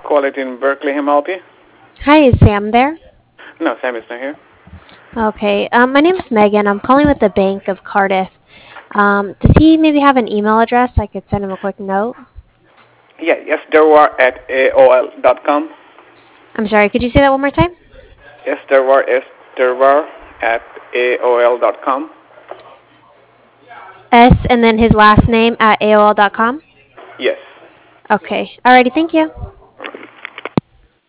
Quality in Berkeley. Him help you? Hi, is Sam there? No, Sam is not here. Okay. My name is Megan. I'm calling with the Bank of Cardiff. Does he maybe have an email address I could send him a quick note? Yeah, yes, Derwar at AOL.com. I'm sorry, could you say that one more time? Yes, Derwar at AOL.com. S and then his last name at AOL.com? Yes. Okay. Alrighty, thank you.